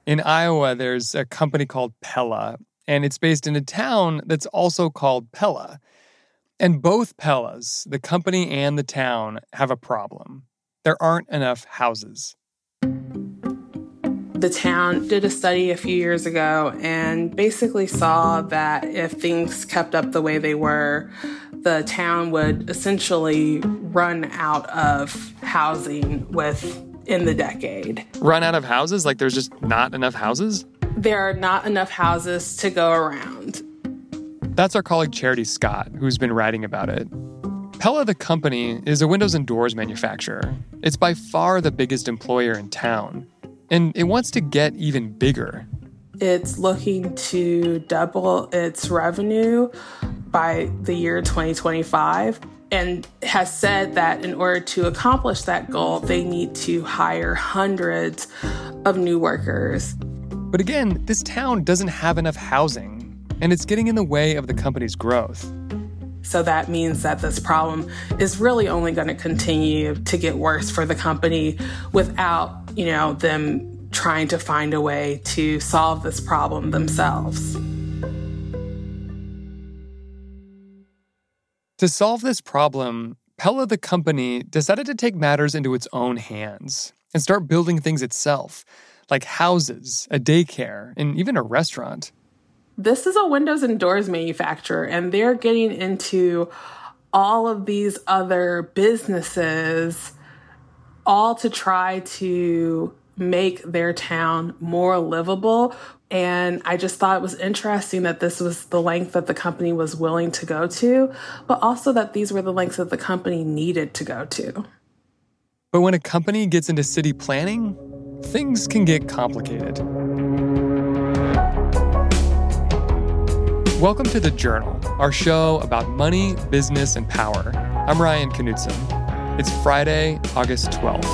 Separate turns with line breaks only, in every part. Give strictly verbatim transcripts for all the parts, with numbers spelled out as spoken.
In Iowa, there's a company called Pella, and it's based in a town that's also called Pella. And both Pellas, the company and the town, have a problem. There aren't enough houses.
The town did a study a few years ago and basically saw that if things kept up the way they were, the town would essentially run out of housing within the decade.
Run out of houses? Like there's just not enough houses?
There are not enough houses to go around.
That's our colleague Charity Scott, who's been writing about it. Pella, the company, is a windows and doors manufacturer. It's by far the biggest employer in town. And it wants to get even bigger.
It's looking to double its revenue by the year twenty twenty-five and has said that in order to accomplish that goal, they need to hire hundreds of new workers.
But again, this town doesn't have enough housing, and it's getting in the way of the company's growth.
So that means that this problem is really only going to continue to get worse for the company without, you know, them trying to find a way to solve this problem themselves.
To solve this problem, Pella, the company, decided to take matters into its own hands and start building things itself, like houses, a daycare, and even a restaurant.
This is a windows and doors manufacturer, and they're getting into all of these other businesses, all to try to make their town more livable. And I just thought it was interesting that this was the length that the company was willing to go to, but also that these were the lengths that the company needed to go to.
But when a company gets into city planning, things can get complicated. Welcome to The Journal, our show about money, business, and power. I'm Ryan Knutson. It's Friday, August twelfth.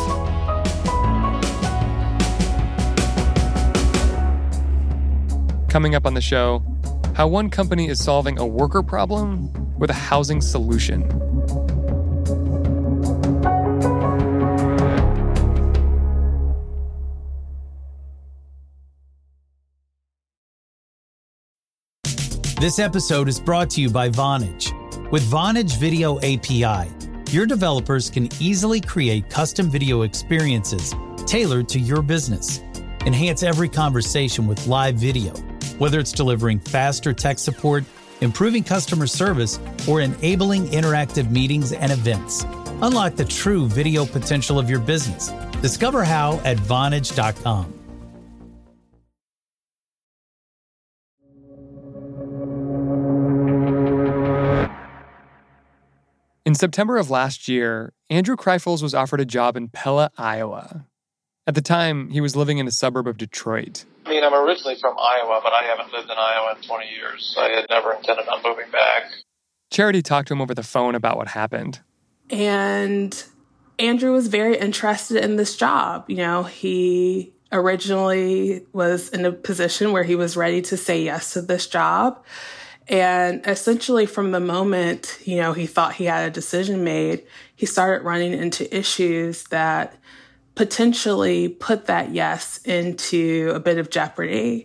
Coming up on the show, how one company is solving a worker problem with a housing solution.
This episode is brought to you by Vonage. With Vonage Video A P I, your developers can easily create custom video experiences tailored to your business. Enhance every conversation with live video, whether it's delivering faster tech support, improving customer service, or enabling interactive meetings and events. Unlock the true video potential of your business. Discover how at Vonage dot com.
In September of last year, Andrew Kreifels was offered a job in Pella, Iowa. At the time, he was living in a suburb of Detroit.
I mean, I'm originally from Iowa, but I haven't lived in Iowa in twenty years. I had never intended on moving back.
Charity talked to him over the phone about what happened.
And Andrew was very interested in this job. You know, he originally was in a position where he was ready to say yes to this job. And essentially from the moment, you know, he thought he had a decision made, he started running into issues that potentially put that yes into a bit of jeopardy.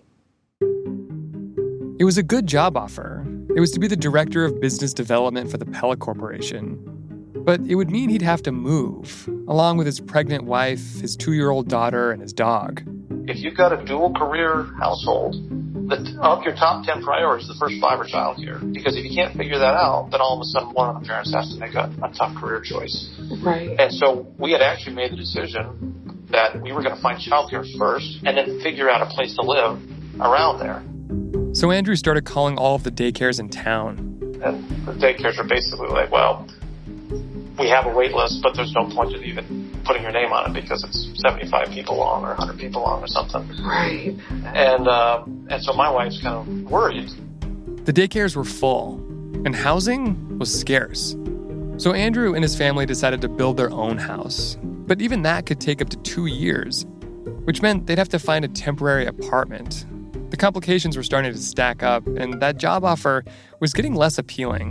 It was a good job offer. It was to be the director of business development for the Pella Corporation. But it would mean he'd have to move, along with his pregnant wife, his two-year-old daughter, and his dog.
If you've got a dual career household, the, of your top ten priorities, the first five are childcare. Because if you can't figure that out, then all of a sudden one of the parents has to make a, a tough career choice.
Right.
And so we had actually made the decision that we were going to find childcare first and then figure out a place to live around there.
So Andrew started calling all of the daycares in town.
And the daycares are basically like, well, we have a wait list, but there's no point in even putting your name on it because it's seventy-five people long or one hundred people long or something.
Right.
And uh, and so my wife's kind of worried.
The daycares were full, and housing was scarce. So Andrew and his family decided to build their own house. But even that could take up to two years, which meant they'd have to find a temporary apartment. The complications were starting to stack up, and that job offer was getting less appealing.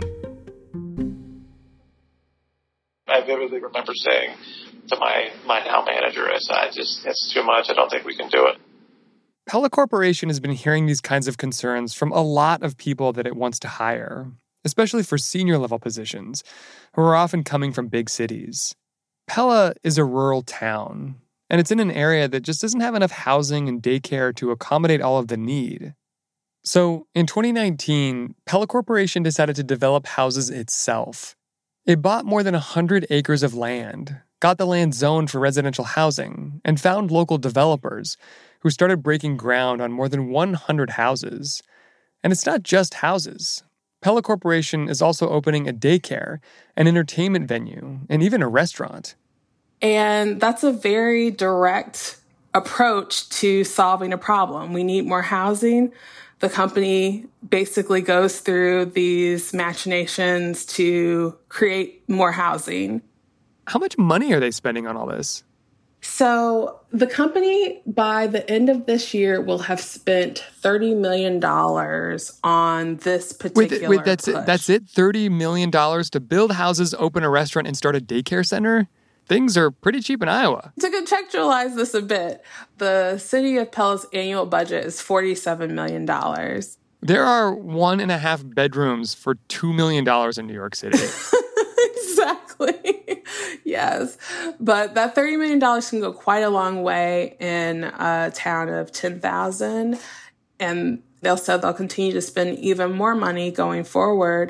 I vividly remember saying to my, my now manager, I said, I just, it's too much. I don't think we can do it.
Pella Corporation has been hearing these kinds of concerns from a lot of people that it wants to hire, especially for senior-level positions, who are often coming from big cities. Pella is a rural town, and it's in an area that just doesn't have enough housing and daycare to accommodate all of the need. So, in twenty nineteen, Pella Corporation decided to develop houses itself. It bought more than one hundred acres of land, got the land zoned for residential housing, and found local developers who started breaking ground on more than one hundred houses. And it's not just houses. Pella Corporation is also opening a daycare, an entertainment venue, and even a restaurant.
And that's a very direct approach to solving a problem. We need more housing. The company basically goes through these machinations to create more housing.
How much money are they spending on all this?
So the company, by the end of this year, will have spent thirty million dollars on this particular
Wait, wait that's
push.
it? That's it? thirty million dollars to build houses, open a restaurant, and start a daycare center? Things are pretty cheap in Iowa.
To contextualize this a bit, the city of Pella's annual budget is forty-seven million dollars.
There are one and a half bedrooms for two million dollars in New York City.
Exactly. Yes. But that thirty million dollars can go quite a long way in a town of ten thousand. And they'll say they'll continue to spend even more money going forward.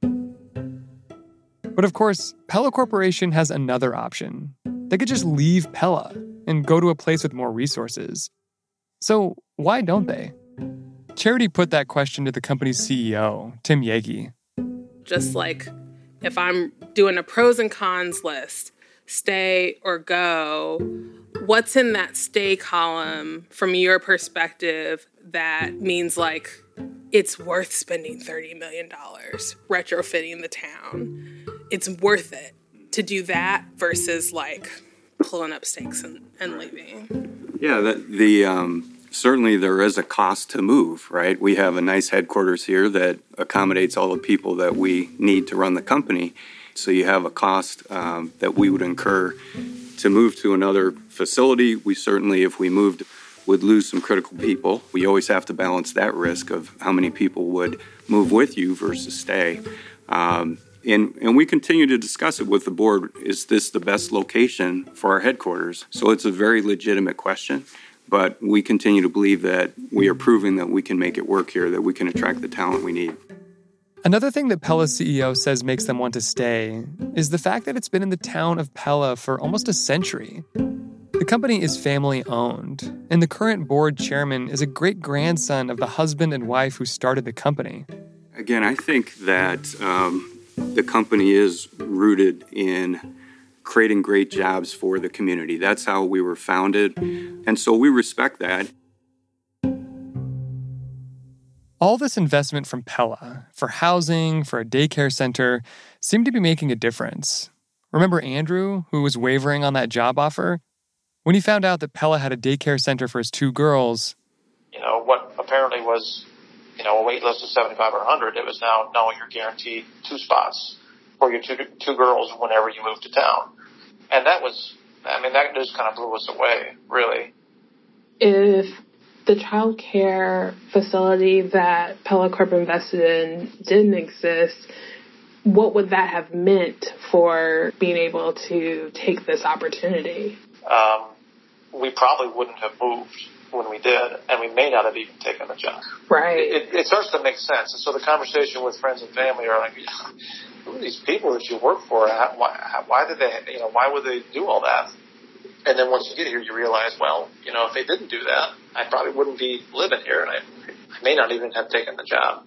But of course, Pella Corporation has another option. They could just leave Pella and go to a place with more resources. So why don't they? Charity put that question to the company's C E O, Tim Yagee.
Just like if I'm doing a pros and cons list, stay or go, what's in that stay column from your perspective that means like it's worth spending thirty million dollars retrofitting the town? It's worth it to do that versus like pulling up stakes and, and leaving.
Yeah, the, the um, certainly there is a cost to move, right? We have a nice headquarters here that accommodates all the people that we need to run the company. So you have a cost um, that we would incur to move to another facility. We certainly, if we moved, would lose some critical people. We always have to balance that risk of how many people would move with you versus stay. Um, And, and we continue to discuss it with the board. Is this the best location for our headquarters? So it's a very legitimate question, but we continue to believe that we are proving that we can make it work here, that we can attract the talent we need.
Another thing that Pella's C E O says makes them want to stay is the fact that it's been in the town of Pella for almost a century. The company is family-owned, and the current board chairman is a great-grandson of the husband and wife who started the company.
Again, I think that um, the company is rooted in creating great jobs for the community. That's how we were founded, and so we respect that.
All this investment from Pella, for housing, for a daycare center, seemed to be making a difference. Remember Andrew, who was wavering on that job offer? When he found out that Pella had a daycare center for his two girls,
You know, what apparently was, you know, a wait list of seventy-five or one hundred, it was now, no, you're guaranteed two spots for your two, two girls whenever you move to town. And that was, I mean, that just kind of blew us away, really.
If the child care facility that Pella Corp invested in didn't exist, what would that have meant for being able to take this opportunity?
Um, we probably wouldn't have moved when we did, and we may not have even taken the job.
Right.
It, it starts to make sense. And so the conversation with friends and family are like, who are these people that you work for? How, why, how, why did they, you know, why would they do all that? And then once you get here, you realize, well, you know, if they didn't do that, I probably wouldn't be living here, and I, I may not even have taken the job.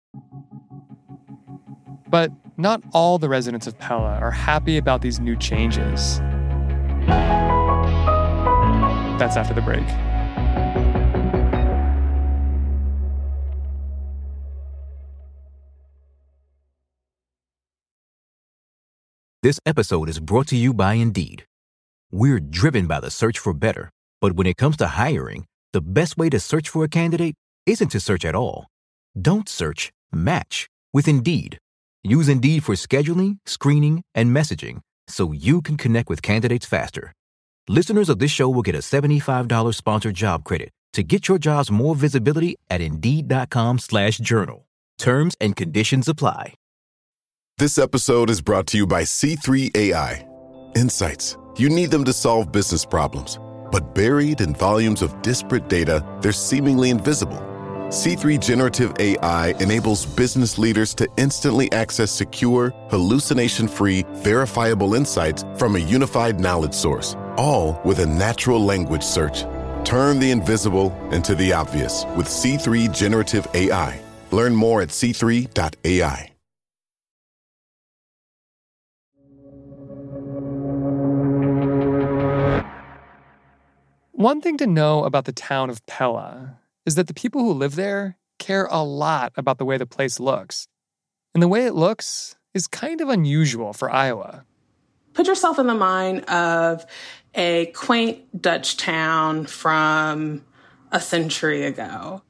but not all the residents of Pella are happy about these new changes. That's after the break.
This episode is brought to you by Indeed. We're driven by the search for better, but when it comes to hiring, the best way to search for a candidate isn't to search at all. Don't search, match with Indeed. Use Indeed for scheduling, screening, and messaging so you can connect with candidates faster. Listeners of this show will get a seventy-five dollars sponsored job credit to get your jobs more visibility at Indeed.com slash journal. Terms and conditions apply.
This episode is brought to you by C three A I. Insights. You need them to solve business problems. But buried in volumes of disparate data, they're seemingly invisible. C three Generative A I enables business leaders to instantly access secure, hallucination-free, verifiable insights from a unified knowledge source, all with a natural language search. Turn the invisible into the obvious with C three Generative A I. Learn more at c three dot a i.
One thing to know about the town of Pella is that the people who live there care a lot about the way the place looks. And the way it looks is kind of unusual for Iowa.
Put yourself in the mind of a quaint Dutch town from a century ago.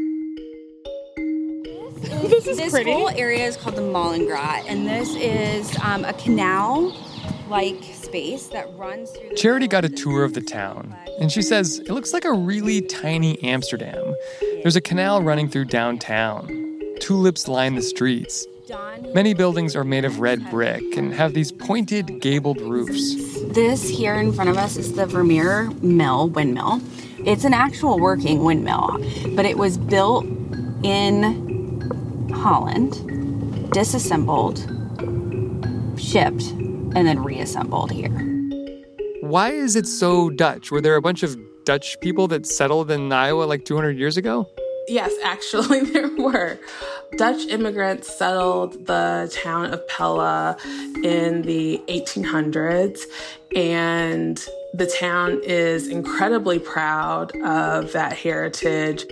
This is this pretty. Whole area is called the Mollengrat, and this is um, a canal-like space that runs through the
Charity got a tour of the town, and she says it looks like a really tiny Amsterdam. There's a canal running through downtown. Tulips line the streets. Many buildings are made of red brick and have these pointed, gabled roofs.
This here in front of us is the Vermeer Mill, windmill. It's an actual working windmill, but it was built in Holland, disassembled, shipped, and then reassembled here.
Why is it so Dutch? Were there a bunch of Dutch people that settled in Iowa like two hundred years ago?
Yes, actually there were. Dutch immigrants settled the town of Pella in the eighteen hundreds, and the town is incredibly proud of that heritage.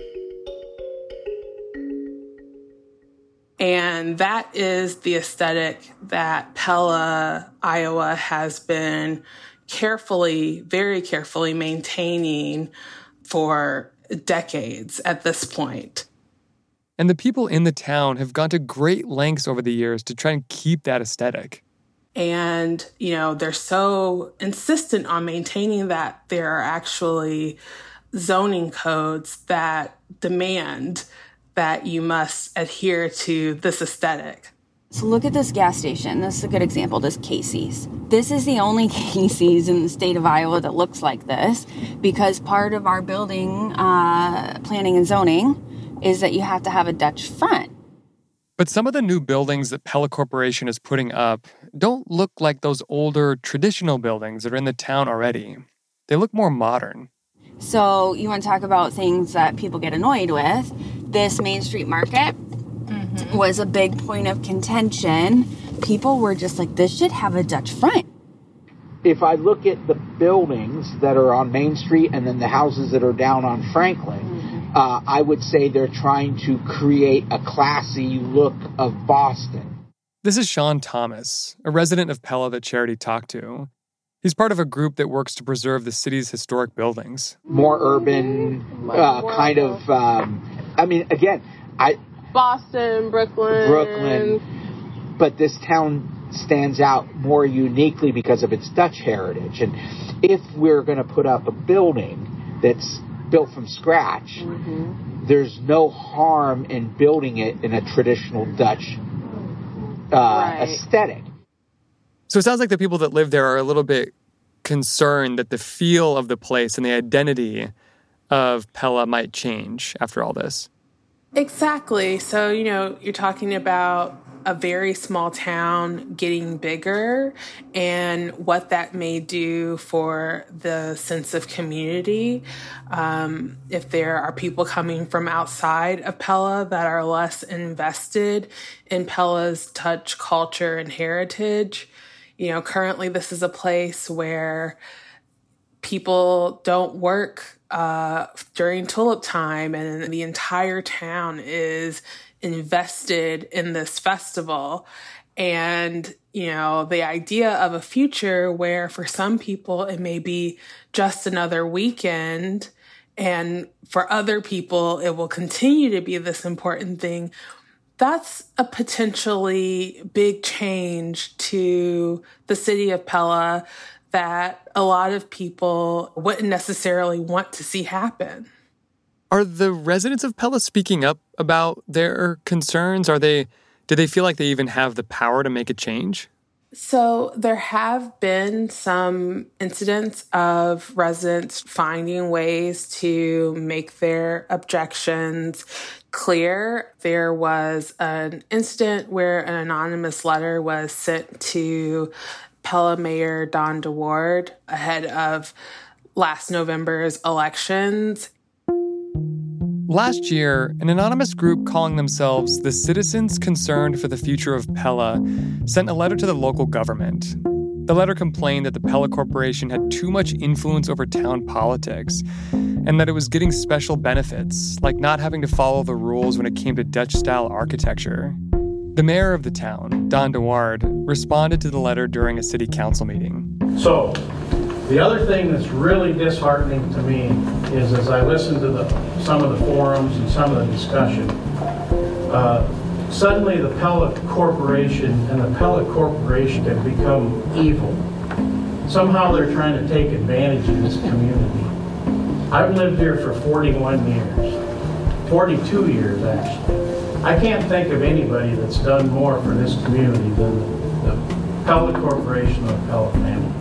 And that is the aesthetic that Pella, Iowa has been carefully, very carefully maintaining for decades at this point.
And the people in the town have gone to great lengths over the years to try and keep that aesthetic.
And, you know, they're so insistent on maintaining that there are actually zoning codes that demand that you must adhere to this aesthetic.
So look at this gas station. This is a good example, this Casey's. This is the only Casey's in the state of Iowa that looks like this, because part of our building uh, planning and zoning is that you have to have a Dutch front.
But some of the new buildings that Pella Corporation is putting up don't look like those older traditional buildings that are in the town already. They look more modern.
So you want to talk about things that people get annoyed with. This Main Street Market mm-hmm. was a big point of contention. People were just like, this should have a Dutch front.
If I look at the buildings that are on Main Street and then the houses that are down on Franklin, mm-hmm. uh, I would say they're trying to create a classy look of Boston.
This is Sean Thomas, a resident of Pella that Charity talked to. He's part of a group that works to preserve the city's historic buildings.
More urban, uh, kind of, um, I mean, again, I...
Boston, Brooklyn.
Brooklyn. But this town stands out more uniquely because of its Dutch heritage. And if we're going to put up a building that's built from scratch, mm-hmm. there's no harm in building it in a traditional Dutch uh, right. aesthetic.
So it sounds like the people that live there are a little bit concerned that the feel of the place and the identity of Pella might change after all this.
Exactly. So, you know, you're talking about a very small town getting bigger and what that may do for the sense of community. Um, if there are people coming from outside of Pella that are less invested in Pella's Dutch culture and heritage. You know, currently this is a place where people don't work uh, during tulip time, and the entire town is invested in this festival. And, you know, the idea of a future where for some people it may be just another weekend, and for other people it will continue to be this important thing. That's a potentially big change to the city of Pella that a lot of people wouldn't necessarily want to see happen.
Are the residents of Pella speaking up about their concerns? Are they, do they feel like they even have the power to make a change?
So there have been some incidents of residents finding ways to make their objections clear. There was an incident where an anonymous letter was sent to Pella Mayor Don DeWard ahead of last November's elections.
Last year, an anonymous group calling themselves the Citizens Concerned for the Future of Pella sent a letter to the local government. The letter complained that the Pella Corporation had too much influence over town politics and that it was getting special benefits, like not having to follow the rules when it came to Dutch-style architecture. The mayor of the town, Don DeWard, responded to the letter during a city council meeting.
So, the other thing that's really disheartening to me is as I listen to the, some of the forums and some of the discussion, uh, suddenly the Pella Corporation and the Pella Corporation have become evil. Somehow they're trying to take advantage of this community. I've lived here for forty-one years, forty-two years actually. I can't think of anybody that's done more for this community than the, the Pella Corporation or the Pella family.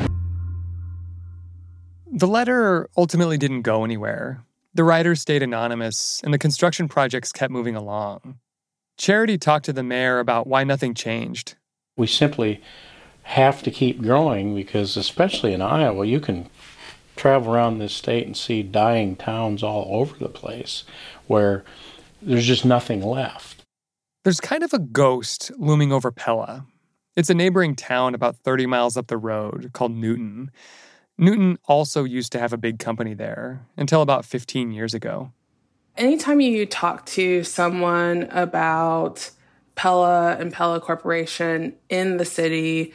The letter ultimately didn't go anywhere. The writers stayed anonymous, and the construction projects kept moving along. Charity talked to the mayor about why nothing changed.
We simply have to keep growing because, especially in Iowa, you can travel around this state and see dying towns all over the place where there's just nothing left.
There's kind of a ghost looming over Pella. It's a neighboring town about thirty miles up the road called Newton. Newton also used to have a big company there until about fifteen years ago.
Anytime you talk to someone about Pella and Pella Corporation in the city,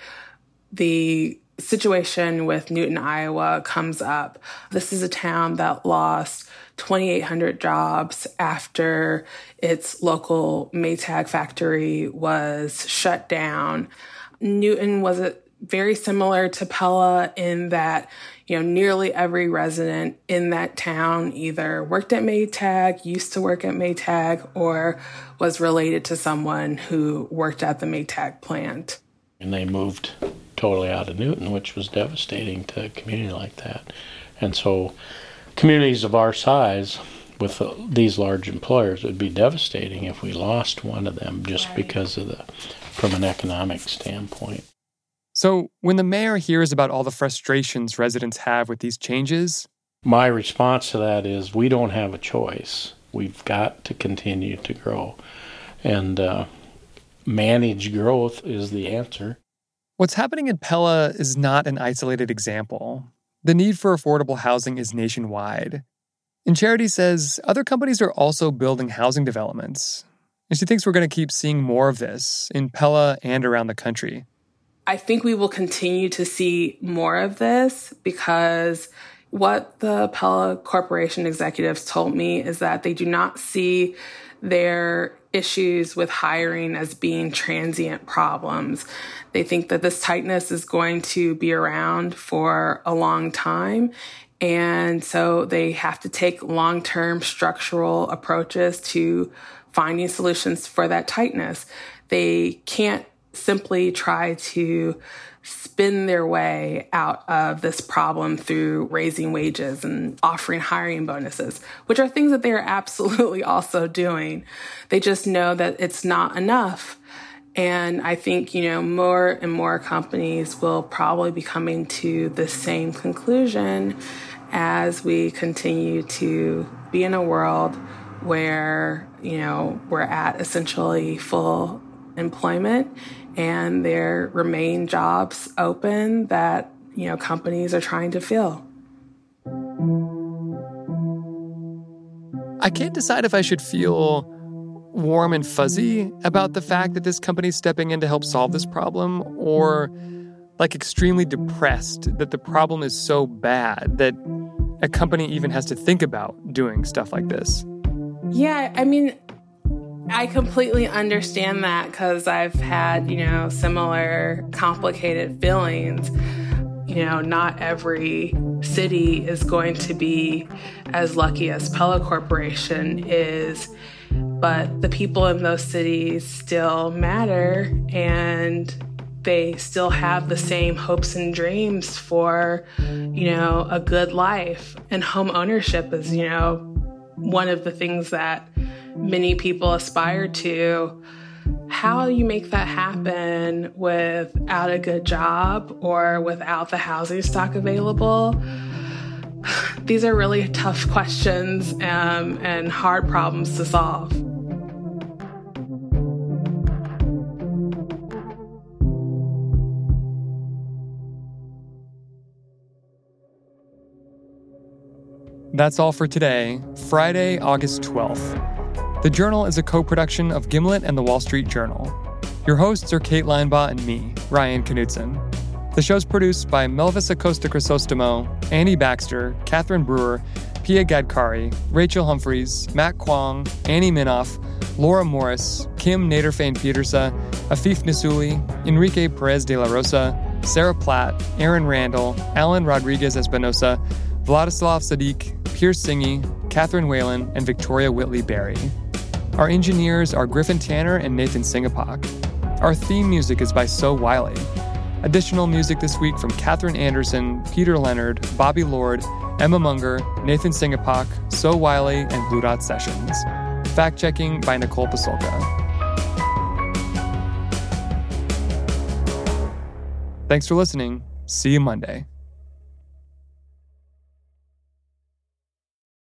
the situation with Newton, Iowa comes up. This is a town that lost twenty-eight hundred jobs after its local Maytag factory was shut down. Newton was a very similar to Pella in that, you know, nearly every resident in that town either worked at Maytag, used to work at Maytag, or was related to someone who worked at the Maytag plant.
And they moved totally out of Newton, which was devastating to a community like that. And so communities of our size with uh, these large employers, it would be devastating if we lost one of them just right. because of the, from an economic standpoint.
So when the mayor hears about all the frustrations residents have with these changes...
My response to that is we don't have a choice. We've got to continue to grow. And uh, managed growth is the answer.
What's happening in Pella is not an isolated example. The need for affordable housing is nationwide. And Charity says other companies are also building housing developments. And she thinks we're going to keep seeing more of this in Pella and around the country.
I think we will continue to see more of this because what the Pella Corporation executives told me is that they do not see their issues with hiring as being transient problems. They think that this tightness is going to be around for a long time. And so they have to take long-term structural approaches to finding solutions for that tightness. They can't simply try to spin their way out of this problem through raising wages and offering hiring bonuses, which are things that they are absolutely also doing. They just know that it's not enough. And I think, you know, more and more companies will probably be coming to the same conclusion as we continue to be in a world where, you know, we're at essentially full employment and there remain jobs open that, you know, companies are trying to fill.
I can't decide if I should feel warm and fuzzy about the fact that this company's stepping in to help solve this problem, or like extremely depressed that the problem is so bad that a company even has to think about doing stuff like this.
Yeah, I mean, I completely understand that because I've had, you know, similar complicated feelings. You You know, not every city is going to be as lucky as Pella Corporation is, but the people in those cities still matter, and they still have the same hopes and dreams for, you know, a good life. And home ownership is, you know, one of the things that many people aspire to. How you make that happen without a good job or without the housing stock available? These are really tough questions um, and hard problems to solve.
That's all for today, Friday, August twelfth. The Journal is a co-production of Gimlet and The Wall Street Journal. Your hosts are Kate Linebaugh and me, Ryan Knutson. The show's produced by Melvis Acosta Crisostomo, Annie Baxter, Catherine Brewer, Pia Gadkari, Rachel Humphreys, Matt Kwong, Annie Minoff, Laura Morris, Kim Naderfane-Petersa, Afif Nisuli, Enrique Perez de la Rosa, Sarah Platt, Aaron Randall, Alan Rodriguez Espinosa, Vladislav Sadiq, Pierce Singy, Catherine Whalen, and Victoria Whitley Berry. Our engineers are Griffin Tanner and Nathan Singapak. Our theme music is by So Wiley. Additional music this week from Catherine Anderson, Peter Leonard, Bobby Lord, Emma Munger, Nathan Singapak, So Wiley, and Blue Dot Sessions. Fact-checking by Nicole Pasulka. Thanks for listening. See you Monday.